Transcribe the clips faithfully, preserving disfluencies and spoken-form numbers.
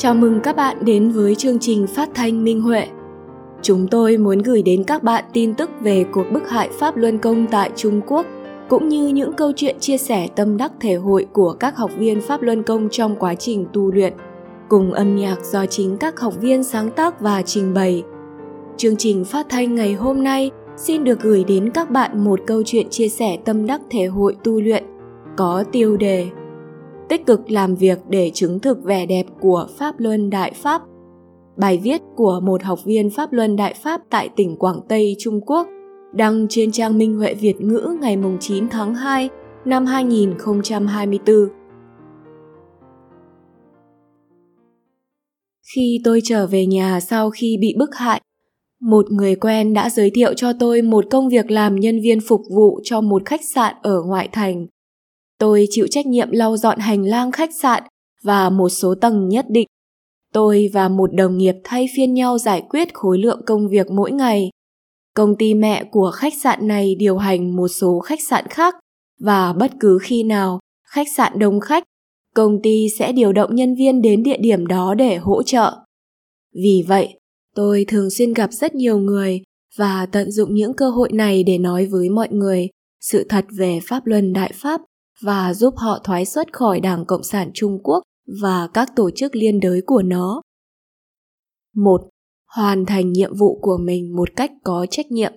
Chào mừng các bạn đến với chương trình phát thanh Minh Huệ. Chúng tôi muốn gửi đến các bạn tin tức về cuộc bức hại Pháp Luân Công tại Trung Quốc, cũng như những câu chuyện chia sẻ tâm đắc thể hội của các học viên Pháp Luân Công trong quá trình tu luyện, cùng âm nhạc do chính các học viên sáng tác và trình bày. Chương trình phát thanh ngày hôm nay xin được gửi đến các bạn một câu chuyện chia sẻ tâm đắc thể hội tu luyện có tiêu đề Tích cực làm việc để chứng thực vẻ đẹp của Pháp Luân Đại Pháp. Bài viết của một học viên Pháp Luân Đại Pháp tại tỉnh Quảng Tây, Trung Quốc, đăng trên trang Minh Huệ Việt ngữ ngày chín tháng hai năm hai nghìn không trăm hai mươi tư. Khi tôi trở về nhà sau khi bị bức hại, một người quen đã giới thiệu cho tôi một công việc làm nhân viên phục vụ cho một khách sạn ở ngoại thành. Tôi chịu trách nhiệm lau dọn hành lang khách sạn và một số tầng nhất định. Tôi và một đồng nghiệp thay phiên nhau giải quyết khối lượng công việc mỗi ngày. Công ty mẹ của khách sạn này điều hành một số khách sạn khác, và bất cứ khi nào khách sạn đông khách, công ty sẽ điều động nhân viên đến địa điểm đó để hỗ trợ. Vì vậy, tôi thường xuyên gặp rất nhiều người và tận dụng những cơ hội này để nói với mọi người sự thật về Pháp Luân Đại Pháp và giúp họ thoái xuất khỏi Đảng Cộng sản Trung Quốc và các tổ chức liên đới của nó. một. Hoàn thành nhiệm vụ của mình một cách có trách nhiệm.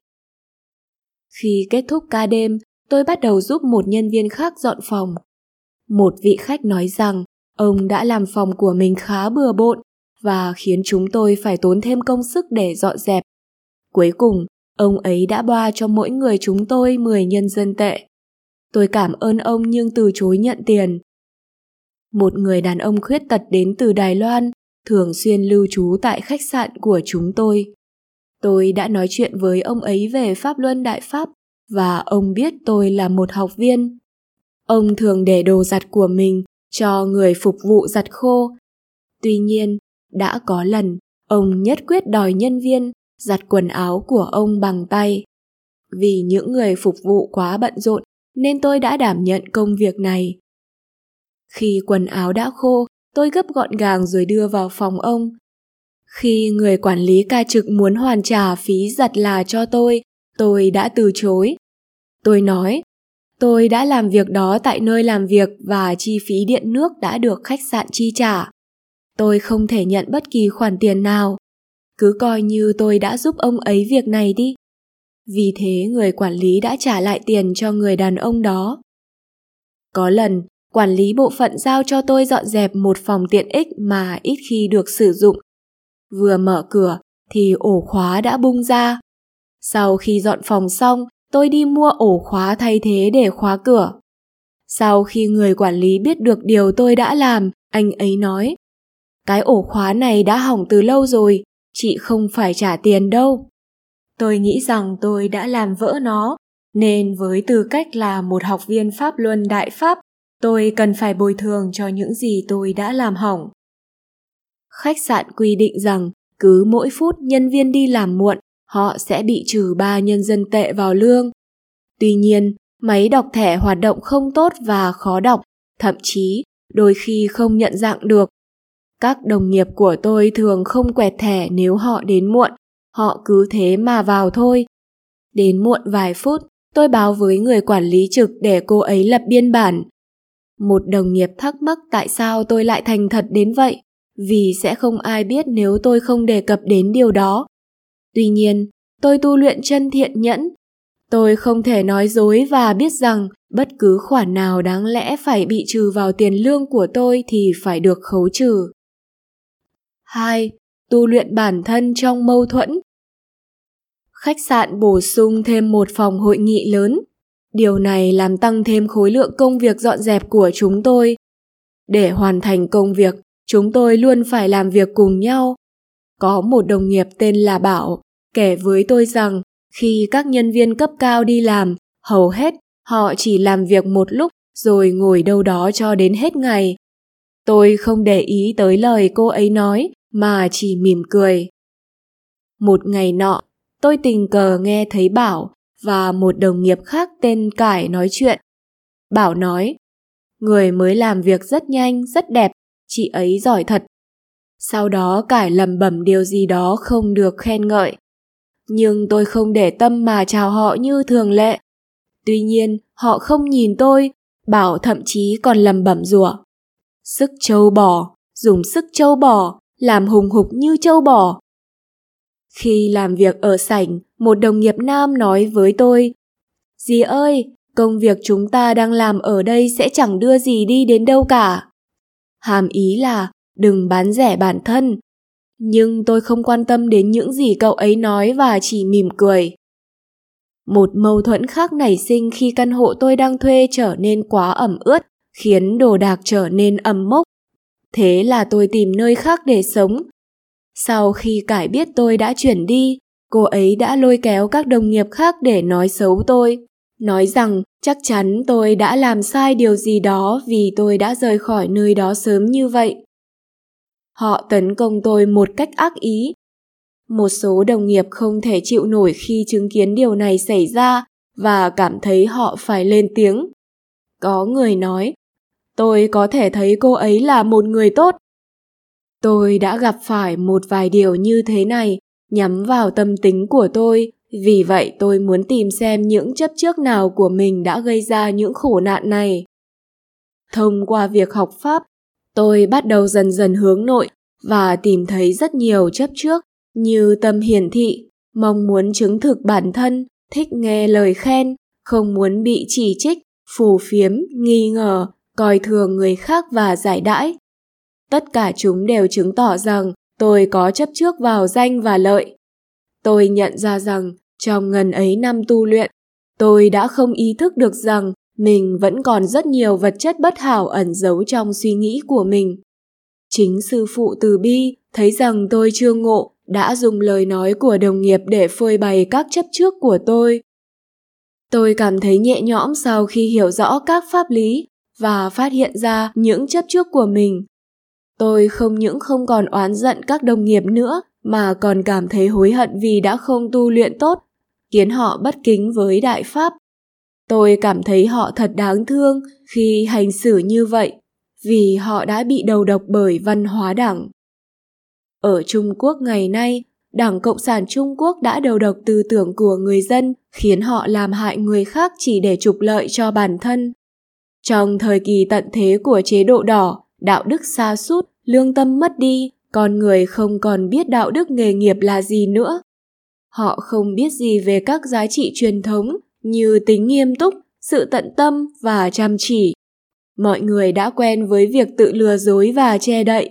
Khi kết thúc ca đêm, tôi bắt đầu giúp một nhân viên khác dọn phòng. Một vị khách nói rằng ông đã làm phòng của mình khá bừa bộn và khiến chúng tôi phải tốn thêm công sức để dọn dẹp. Cuối cùng, ông ấy đã boa cho mỗi người chúng tôi mười nhân dân tệ. Tôi cảm ơn ông nhưng từ chối nhận tiền. Một người đàn ông khuyết tật đến từ Đài Loan thường xuyên lưu trú tại khách sạn của chúng tôi. Tôi đã nói chuyện với ông ấy về Pháp Luân Đại Pháp và ông biết tôi là một học viên. Ông thường để đồ giặt của mình cho người phục vụ giặt khô. Tuy nhiên, đã có lần ông nhất quyết đòi nhân viên giặt quần áo của ông bằng tay. Vì những người phục vụ quá bận rộn nên tôi đã đảm nhận công việc này. Khi quần áo đã khô, tôi gấp gọn gàng rồi đưa vào phòng ông. Khi người quản lý ca trực muốn hoàn trả phí giặt là cho tôi, tôi đã từ chối. Tôi nói, tôi đã làm việc đó tại nơi làm việc và chi phí điện nước đã được khách sạn chi trả. Tôi không thể nhận bất kỳ khoản tiền nào. Cứ coi như tôi đã giúp ông ấy việc này đi. Vì thế người quản lý đã trả lại tiền cho người đàn ông đó. Có lần, quản lý bộ phận giao cho tôi dọn dẹp một phòng tiện ích mà ít khi được sử dụng. Vừa mở cửa thì ổ khóa đã bung ra. Sau khi dọn phòng xong, tôi đi mua ổ khóa thay thế để khóa cửa. Sau khi người quản lý biết được điều tôi đã làm, anh ấy nói, cái ổ khóa này đã hỏng từ lâu rồi, chị không phải trả tiền đâu. Tôi nghĩ rằng tôi đã làm vỡ nó, nên với tư cách là một học viên Pháp Luân Đại Pháp, tôi cần phải bồi thường cho những gì tôi đã làm hỏng. Khách sạn quy định rằng cứ mỗi phút nhân viên đi làm muộn, họ sẽ bị trừ ba nhân dân tệ vào lương. Tuy nhiên, máy đọc thẻ hoạt động không tốt và khó đọc, thậm chí đôi khi không nhận dạng được. Các đồng nghiệp của tôi thường không quẹt thẻ nếu họ đến muộn, họ cứ thế mà vào thôi. Đến muộn vài phút, tôi báo với người quản lý trực để cô ấy lập biên bản. Một đồng nghiệp thắc mắc tại sao tôi lại thành thật đến vậy, vì sẽ không ai biết nếu tôi không đề cập đến điều đó. Tuy nhiên, tôi tu luyện chân thiện nhẫn. Tôi không thể nói dối và biết rằng bất cứ khoản nào đáng lẽ phải bị trừ vào tiền lương của tôi thì phải được khấu trừ. hai. Tu luyện bản thân trong mâu thuẫn. Khách sạn bổ sung thêm một phòng hội nghị lớn. Điều này làm tăng thêm khối lượng công việc dọn dẹp của chúng tôi. Để hoàn thành công việc, chúng tôi luôn phải làm việc cùng nhau. Có một đồng nghiệp tên là Bảo kể với tôi rằng khi các nhân viên cấp cao đi làm, hầu hết họ chỉ làm việc một lúc rồi ngồi đâu đó cho đến hết ngày. Tôi không để ý tới lời cô ấy nói mà chỉ mỉm cười. Một ngày nọ, tôi tình cờ nghe thấy Bảo và một đồng nghiệp khác tên Cải nói chuyện. Bảo nói, người mới làm việc rất nhanh, rất đẹp, chị ấy giỏi thật. Sau đó Cải lẩm bẩm điều gì đó không được khen ngợi. Nhưng tôi không để tâm mà chào họ như thường lệ. Tuy nhiên, họ không nhìn tôi, Bảo thậm chí còn lẩm bẩm rủa. Sức trâu bò, dùng sức trâu bò, làm hùng hục như trâu bò. Khi làm việc ở sảnh, một đồng nghiệp nam nói với tôi, dì ơi, công việc chúng ta đang làm ở đây sẽ chẳng đưa gì đi đến đâu cả. Hàm ý là đừng bán rẻ bản thân. Nhưng tôi không quan tâm đến những gì cậu ấy nói và chỉ mỉm cười. Một mâu thuẫn khác nảy sinh khi căn hộ tôi đang thuê trở nên quá ẩm ướt, khiến đồ đạc trở nên ẩm mốc. Thế là tôi tìm nơi khác để sống. Sau khi Cải biết tôi đã chuyển đi, cô ấy đã lôi kéo các đồng nghiệp khác để nói xấu tôi, nói rằng chắc chắn tôi đã làm sai điều gì đó vì tôi đã rời khỏi nơi đó sớm như vậy. Họ tấn công tôi một cách ác ý. Một số đồng nghiệp không thể chịu nổi khi chứng kiến điều này xảy ra và cảm thấy họ phải lên tiếng. Có người nói, tôi có thể thấy cô ấy là một người tốt. Tôi đã gặp phải một vài điều như thế này nhắm vào tâm tính của tôi, vì vậy tôi muốn tìm xem những chấp trước nào của mình đã gây ra những khổ nạn này. Thông qua việc học Pháp, tôi bắt đầu dần dần hướng nội và tìm thấy rất nhiều chấp trước như tâm hiển thị, mong muốn chứng thực bản thân, thích nghe lời khen, không muốn bị chỉ trích, phù phiếm, nghi ngờ, coi thường người khác và giải đãi. Tất cả chúng đều chứng tỏ rằng tôi có chấp trước vào danh và lợi. Tôi nhận ra rằng trong ngần ấy năm tu luyện, tôi đã không ý thức được rằng mình vẫn còn rất nhiều vật chất bất hảo ẩn giấu trong suy nghĩ của mình. Chính sư phụ Từ Bi thấy rằng tôi chưa ngộ đã dùng lời nói của đồng nghiệp để phơi bày các chấp trước của tôi. Tôi cảm thấy nhẹ nhõm sau khi hiểu rõ các pháp lý và phát hiện ra những chấp trước của mình. Tôi không những không còn oán giận các đồng nghiệp nữa mà còn cảm thấy hối hận vì đã không tu luyện tốt, khiến họ bất kính với Đại Pháp. Tôi cảm thấy họ thật đáng thương khi hành xử như vậy, vì họ đã bị đầu độc bởi văn hóa đảng. Ở Trung Quốc ngày nay, Đảng Cộng sản Trung Quốc đã đầu độc tư tưởng của người dân, khiến họ làm hại người khác chỉ để trục lợi cho bản thân. Trong thời kỳ tận thế của chế độ đỏ, đạo đức sa sút, lương tâm mất đi, con người không còn biết đạo đức nghề nghiệp là gì nữa. Họ không biết gì về các giá trị truyền thống như tính nghiêm túc, sự tận tâm và chăm chỉ. Mọi người đã quen với việc tự lừa dối và che đậy.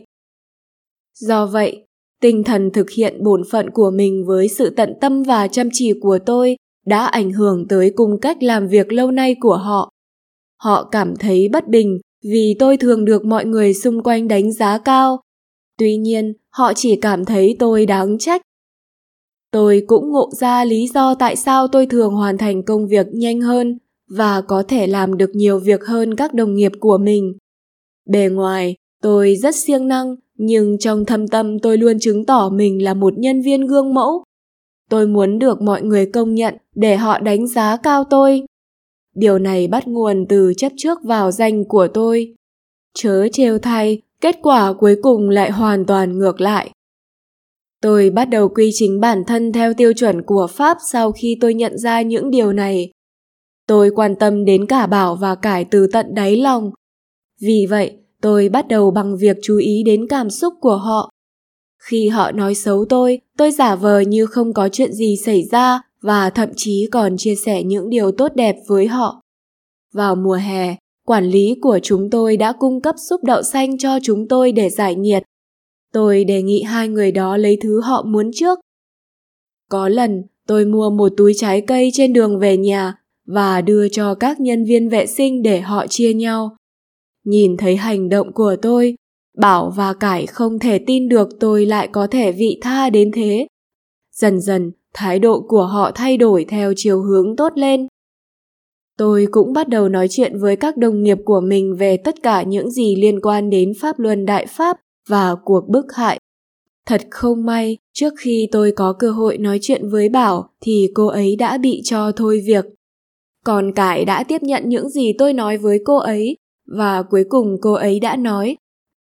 Do vậy, tinh thần thực hiện bổn phận của mình với sự tận tâm và chăm chỉ của tôi đã ảnh hưởng tới cung cách làm việc lâu nay của họ. Họ cảm thấy bất bình vì tôi thường được mọi người xung quanh đánh giá cao. Tuy nhiên, họ chỉ cảm thấy tôi đáng trách. Tôi cũng ngộ ra lý do tại sao tôi thường hoàn thành công việc nhanh hơn và có thể làm được nhiều việc hơn các đồng nghiệp của mình. Bề ngoài, tôi rất siêng năng, nhưng trong thâm tâm tôi luôn chứng tỏ mình là một nhân viên gương mẫu. Tôi muốn được mọi người công nhận để họ đánh giá cao tôi. Điều này bắt nguồn từ chấp trước vào danh của tôi. Chớ trêu thay, kết quả cuối cùng lại hoàn toàn ngược lại. Tôi bắt đầu quy chính bản thân theo tiêu chuẩn của Pháp sau khi tôi nhận ra những điều này. Tôi quan tâm đến cả Bảo và Cải từ tận đáy lòng. Vì vậy, tôi bắt đầu bằng việc chú ý đến cảm xúc của họ. Khi họ nói xấu tôi, tôi giả vờ như không có chuyện gì xảy ra và thậm chí còn chia sẻ những điều tốt đẹp với họ. Vào mùa hè, quản lý của chúng tôi đã cung cấp súp đậu xanh cho chúng tôi để giải nhiệt. Tôi đề nghị hai người đó lấy thứ họ muốn trước. Có lần, tôi mua một túi trái cây trên đường về nhà và đưa cho các nhân viên vệ sinh để họ chia nhau. Nhìn thấy hành động của tôi, Bảo và Cải không thể tin được tôi lại có thể vị tha đến thế. Dần dần, thái độ của họ thay đổi theo chiều hướng tốt lên. Tôi cũng bắt đầu nói chuyện với các đồng nghiệp của mình về tất cả những gì liên quan đến pháp luân Đại Pháp và cuộc bức hại. Thật không may, trước khi tôi có cơ hội nói chuyện với Bảo thì cô ấy đã bị cho thôi việc. Còn Cải đã tiếp nhận những gì tôi nói với cô ấy và cuối cùng cô ấy đã nói: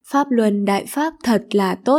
Pháp Luân Đại Pháp thật là tốt.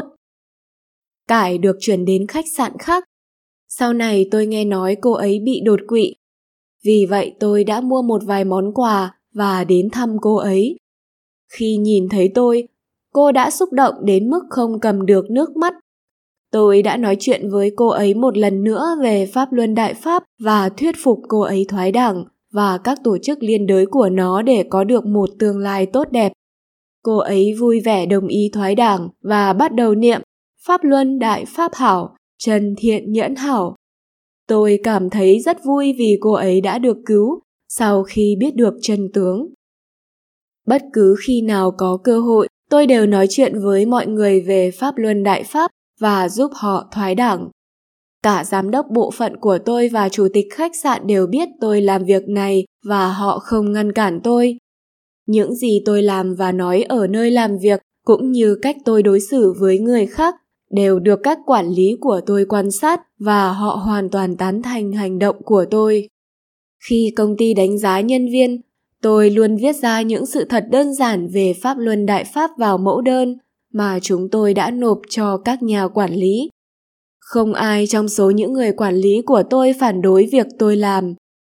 Cải được chuyển đến khách sạn khác. Sau này tôi nghe nói cô ấy bị đột quỵ. Vì vậy tôi đã mua một vài món quà và đến thăm cô ấy. Khi nhìn thấy tôi, cô đã xúc động đến mức không cầm được nước mắt. Tôi đã nói chuyện với cô ấy một lần nữa về Pháp Luân Đại Pháp và thuyết phục cô ấy thoái đảng và các tổ chức liên đới của nó để có được một tương lai tốt đẹp. Cô ấy vui vẻ đồng ý thoái đảng và bắt đầu niệm Pháp Luân Đại Pháp hảo, Trần Thiện Nhẫn hảo. Tôi cảm thấy rất vui vì cô ấy đã được cứu sau khi biết được chân tướng. Bất cứ khi nào có cơ hội, tôi đều nói chuyện với mọi người về Pháp Luân Đại Pháp và giúp họ thoái đảng. Cả giám đốc bộ phận của tôi và chủ tịch khách sạn đều biết tôi làm việc này và họ không ngăn cản tôi. Những gì tôi làm và nói ở nơi làm việc cũng như cách tôi đối xử với người khác đều được các quản lý của tôi quan sát và họ hoàn toàn tán thành hành động của tôi. Khi công ty đánh giá nhân viên, tôi luôn viết ra những sự thật đơn giản về Pháp Luân Đại Pháp vào mẫu đơn mà chúng tôi đã nộp cho các nhà quản lý. Không ai trong số những người quản lý của tôi phản đối việc tôi làm.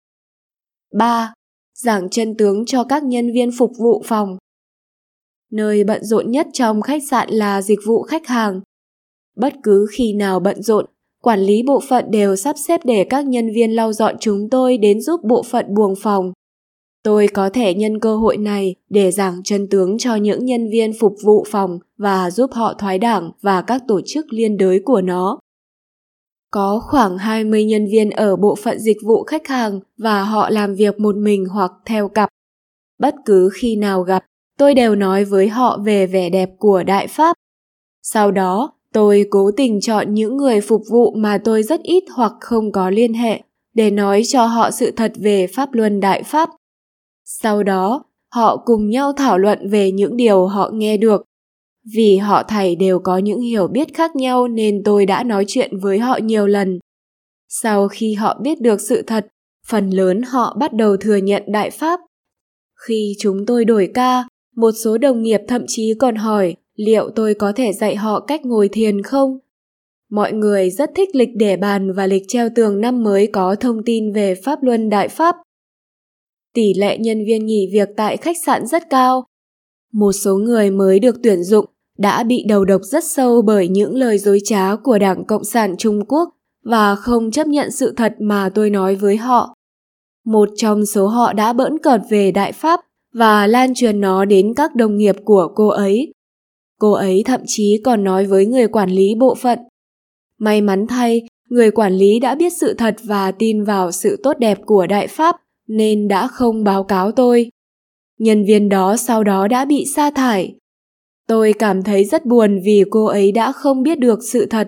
ba. Giảng chân tướng cho các nhân viên phục vụ phòng. Nơi bận rộn nhất trong khách sạn là dịch vụ khách hàng. Bất cứ khi nào bận rộn, quản lý bộ phận đều sắp xếp để các nhân viên lau dọn chúng tôi đến giúp bộ phận buồng phòng. Tôi có thể nhân cơ hội này để giảng chân tướng cho những nhân viên phục vụ phòng và giúp họ thoái đảng và các tổ chức liên đới của nó. Có khoảng hai mươi nhân viên ở bộ phận dịch vụ khách hàng và họ làm việc một mình hoặc theo cặp. Bất cứ khi nào gặp, tôi đều nói với họ về vẻ đẹp của Đại Pháp. Sau đó, tôi cố tình chọn những người phục vụ mà tôi rất ít hoặc không có liên hệ để nói cho họ sự thật về Pháp Luân Đại Pháp. Sau đó, họ cùng nhau thảo luận về những điều họ nghe được. Vì họ thảy đều có những hiểu biết khác nhau nên tôi đã nói chuyện với họ nhiều lần. Sau khi họ biết được sự thật, phần lớn họ bắt đầu thừa nhận Đại Pháp. Khi chúng tôi đổi ca, một số đồng nghiệp thậm chí còn hỏi liệu tôi có thể dạy họ cách ngồi thiền không? Mọi người rất thích lịch để bàn và lịch treo tường năm mới có thông tin về Pháp Luân Đại Pháp. Tỷ lệ nhân viên nghỉ việc tại khách sạn rất cao. Một số người mới được tuyển dụng đã bị đầu độc rất sâu bởi những lời dối trá của Đảng Cộng sản Trung Quốc và không chấp nhận sự thật mà tôi nói với họ. Một trong số họ đã bỡn cợt về Đại Pháp và lan truyền nó đến các đồng nghiệp của cô ấy. Cô ấy thậm chí còn nói với người quản lý bộ phận. May mắn thay, người quản lý đã biết sự thật và tin vào sự tốt đẹp của Đại Pháp nên đã không báo cáo tôi. Nhân viên đó sau đó đã bị sa thải. Tôi cảm thấy rất buồn vì cô ấy đã không biết được sự thật.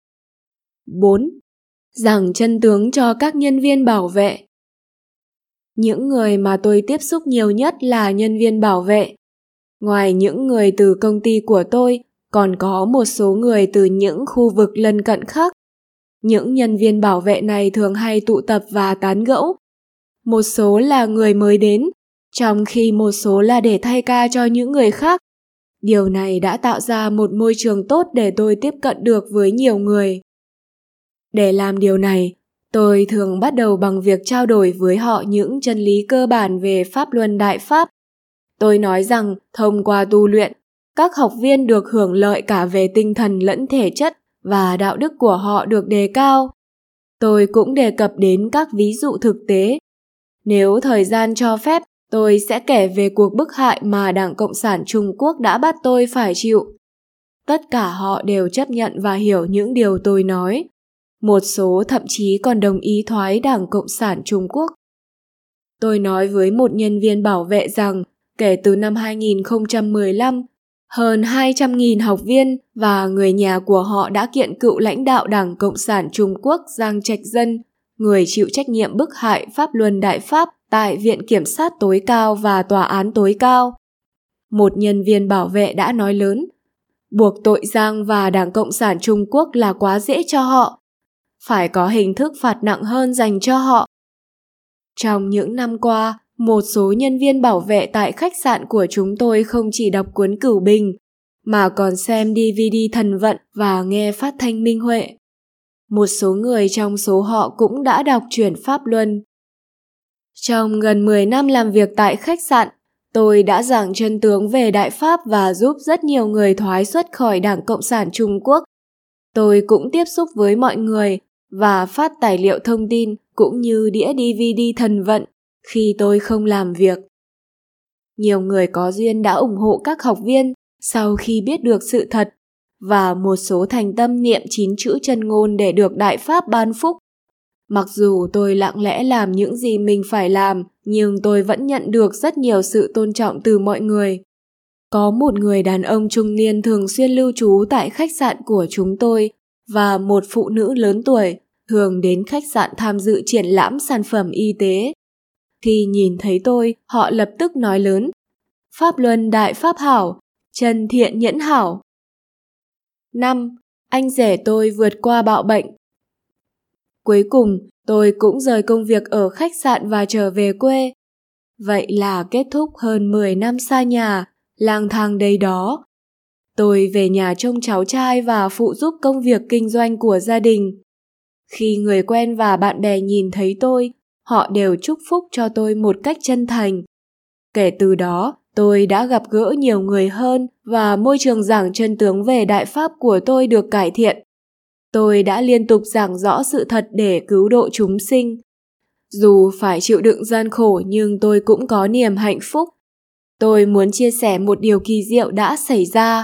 bốn. Giảng chân tướng cho các nhân viên bảo vệ. Những người mà tôi tiếp xúc nhiều nhất là nhân viên bảo vệ. Ngoài những người từ công ty của tôi, còn có một số người từ những khu vực lân cận khác. Những nhân viên bảo vệ này thường hay tụ tập và tán gẫu. Một số là người mới đến, trong khi một số là để thay ca cho những người khác. Điều này đã tạo ra một môi trường tốt để tôi tiếp cận được với nhiều người. Để làm điều này, tôi thường bắt đầu bằng việc trao đổi với họ những chân lý cơ bản về Pháp Luân Đại Pháp. Tôi nói rằng thông qua tu luyện, các học viên được hưởng lợi cả về tinh thần lẫn thể chất và đạo đức của họ được đề cao. Tôi cũng đề cập đến các ví dụ thực tế. Nếu thời gian cho phép, tôi sẽ kể về cuộc bức hại mà Đảng Cộng sản Trung Quốc đã bắt tôi phải chịu. Tất cả họ đều chấp nhận và hiểu những điều tôi nói. Một số thậm chí còn đồng ý thoái Đảng Cộng sản Trung Quốc. Tôi nói với một nhân viên bảo vệ rằng kể từ năm hai nghìn không trăm mười lăm, hơn hai trăm nghìn học viên và người nhà của họ đã kiện cựu lãnh đạo Đảng Cộng sản Trung Quốc Giang Trạch Dân, người chịu trách nhiệm bức hại Pháp Luân Đại Pháp tại Viện Kiểm sát tối cao và Tòa án tối cao. Một nhân viên bảo vệ đã nói lớn, buộc tội Giang và Đảng Cộng sản Trung Quốc là quá dễ cho họ. Phải có hình thức phạt nặng hơn dành cho họ. Trong những năm qua, một số nhân viên bảo vệ tại khách sạn của chúng tôi không chỉ đọc cuốn Cửu Bình, mà còn xem đê vê đê Thần Vận và nghe phát thanh minh huệ. Một số người trong số họ cũng đã đọc truyện Pháp Luân. Trong gần mười năm làm việc tại khách sạn, tôi đã giảng chân tướng về Đại Pháp và giúp rất nhiều người thoái xuất khỏi Đảng Cộng sản Trung Quốc. Tôi cũng tiếp xúc với mọi người và phát tài liệu thông tin cũng như đĩa đê vê đê Thần Vận khi tôi không làm việc. Nhiều người có duyên đã ủng hộ các học viên sau khi biết được sự thật, và một số thành tâm niệm chín chữ chân ngôn để được Đại Pháp ban phúc. Mặc dù tôi lặng lẽ làm những gì mình phải làm, nhưng tôi vẫn nhận được rất nhiều sự tôn trọng từ mọi người. Có một người đàn ông trung niên thường xuyên lưu trú tại khách sạn của chúng tôi và một phụ nữ lớn tuổi thường đến khách sạn tham dự triển lãm sản phẩm y tế. Khi nhìn thấy tôi, họ lập tức nói lớn: Pháp Luân Đại Pháp Hảo, Trần Thiện Nhẫn Hảo. năm. Anh rể tôi vượt qua bạo bệnh. Cuối cùng, tôi cũng rời công việc ở khách sạn và trở về quê. Vậy là kết thúc hơn mười năm xa nhà, lang thang đây đó. Tôi về nhà trông cháu trai và phụ giúp công việc kinh doanh của gia đình. Khi người quen và bạn bè nhìn thấy tôi, họ đều chúc phúc cho tôi một cách chân thành. Kể từ đó, tôi đã gặp gỡ nhiều người hơn và môi trường giảng chân tướng về Đại Pháp của tôi được cải thiện. Tôi đã liên tục giảng rõ sự thật để cứu độ chúng sinh. Dù phải chịu đựng gian khổ nhưng tôi cũng có niềm hạnh phúc. Tôi muốn chia sẻ một điều kỳ diệu đã xảy ra.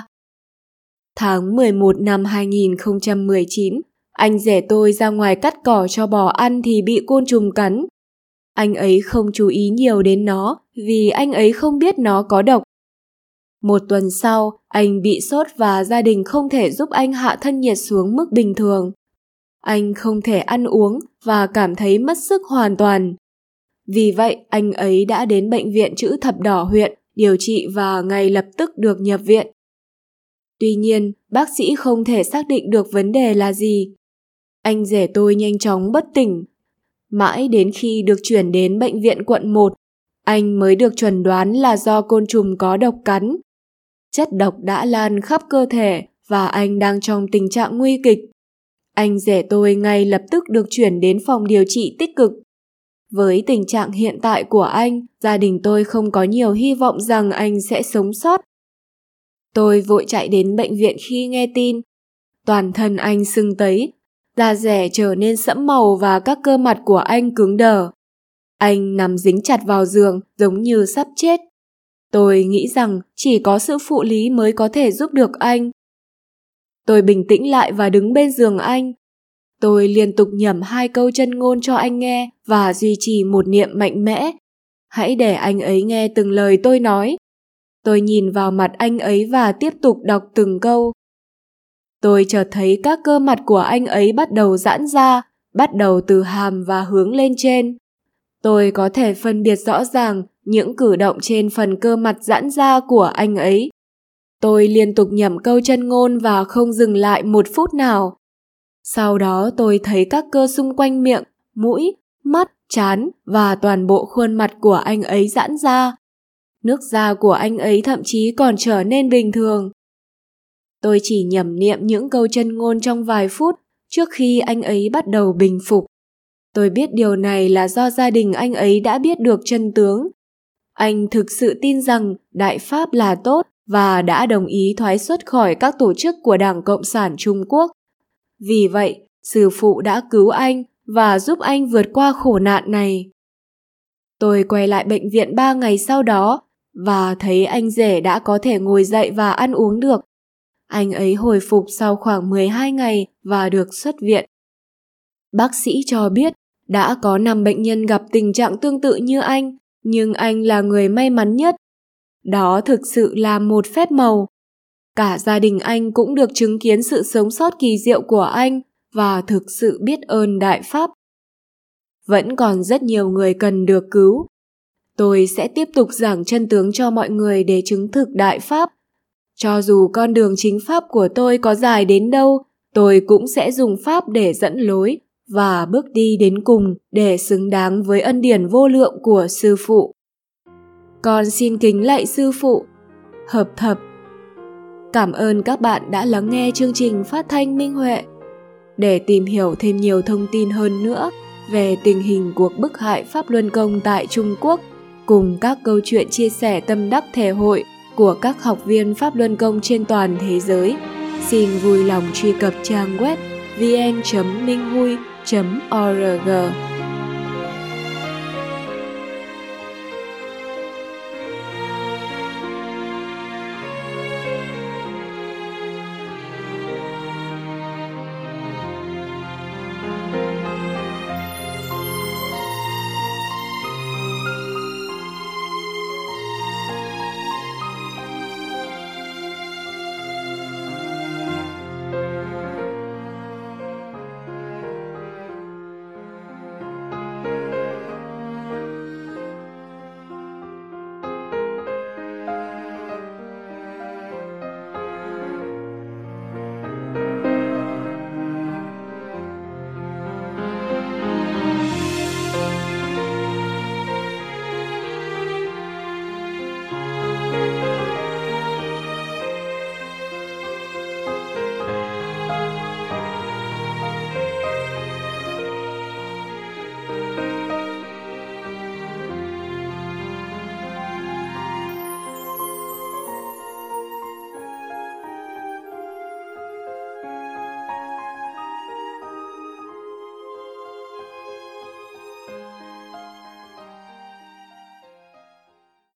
Tháng mười một năm hai nghìn không trăm mười chín, anh rể tôi ra ngoài cắt cỏ cho bò ăn thì bị côn trùng cắn. Anh ấy không chú ý nhiều đến nó vì anh ấy không biết nó có độc. Một tuần sau, anh bị sốt và gia đình không thể giúp anh hạ thân nhiệt xuống mức bình thường. Anh không thể ăn uống và cảm thấy mất sức hoàn toàn. Vì vậy, anh ấy đã đến bệnh viện Chữ Thập Đỏ huyện điều trị và ngay lập tức được nhập viện. Tuy nhiên, bác sĩ không thể xác định được vấn đề là gì. Anh rể tôi nhanh chóng bất tỉnh. Mãi đến khi được chuyển đến bệnh viện quận một, anh mới được chẩn đoán là do côn trùng có độc cắn. Chất độc đã lan khắp cơ thể và anh đang trong tình trạng nguy kịch. Anh rể tôi ngay lập tức được chuyển đến phòng điều trị tích cực. Với tình trạng hiện tại của anh, gia đình tôi không có nhiều hy vọng rằng anh sẽ sống sót. Tôi vội chạy đến bệnh viện khi nghe tin. Toàn thân anh sưng tấy, da rẻ trở nên sẫm màu và các cơ mặt của anh cứng đờ. Anh nằm dính chặt vào giường giống như sắp chết. Tôi nghĩ rằng chỉ có sự phụ lý mới có thể giúp được anh. Tôi bình tĩnh lại và đứng bên giường anh. Tôi liên tục nhẩm hai câu chân ngôn cho anh nghe và duy trì một niệm mạnh mẽ. Hãy để anh ấy nghe từng lời tôi nói. Tôi nhìn vào mặt anh ấy và tiếp tục đọc từng câu. Tôi chợt thấy các cơ mặt của anh ấy bắt đầu giãn ra, bắt đầu từ hàm và hướng lên trên. Tôi có thể phân biệt rõ ràng những cử động trên phần cơ mặt giãn ra của anh ấy. Tôi liên tục nhẩm câu chân ngôn và không dừng lại một phút nào. Sau đó tôi thấy các cơ xung quanh miệng, mũi, mắt, trán và toàn bộ khuôn mặt của anh ấy giãn ra. Nước da của anh ấy thậm chí còn trở nên bình thường. Tôi chỉ nhẩm niệm những câu chân ngôn trong vài phút trước khi anh ấy bắt đầu bình phục. Tôi biết điều này là do gia đình anh ấy đã biết được chân tướng. Anh thực sự tin rằng Đại Pháp là tốt và đã đồng ý thoái xuất khỏi các tổ chức của Đảng Cộng sản Trung Quốc. Vì vậy, sư phụ đã cứu anh và giúp anh vượt qua khổ nạn này. Tôi quay lại bệnh viện ba ngày sau đó và thấy anh rể đã có thể ngồi dậy và ăn uống được. Anh ấy hồi phục sau khoảng mười hai ngày và được xuất viện. Bác sĩ cho biết đã có năm bệnh nhân gặp tình trạng tương tự như anh, nhưng anh là người may mắn nhất. Đó thực sự là một phép màu. Cả gia đình anh cũng được chứng kiến sự sống sót kỳ diệu của anh và thực sự biết ơn Đại Pháp. Vẫn còn rất nhiều người cần được cứu. Tôi sẽ tiếp tục giảng chân tướng cho mọi người để chứng thực Đại Pháp. Cho dù con đường chính Pháp của tôi có dài đến đâu, tôi cũng sẽ dùng Pháp để dẫn lối và bước đi đến cùng để xứng đáng với ân điển vô lượng của Sư Phụ. Con xin kính lạy Sư Phụ. Hợp Thập. Cảm ơn các bạn đã lắng nghe chương trình phát thanh Minh Huệ. Để tìm hiểu thêm nhiều thông tin hơn nữa về tình hình cuộc bức hại Pháp Luân Công tại Trung Quốc, cùng các câu chuyện chia sẻ tâm đắc thể hội của các học viên Pháp Luân Công trên toàn thế giới, xin vui lòng truy cập trang web vn chấm minh hui chấm org.